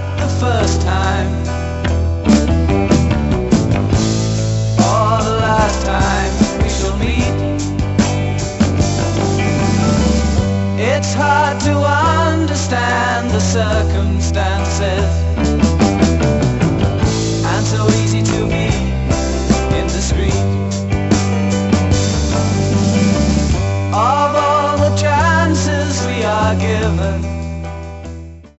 the first time or the last time we shall meet. It's hard to understand the circumstances until we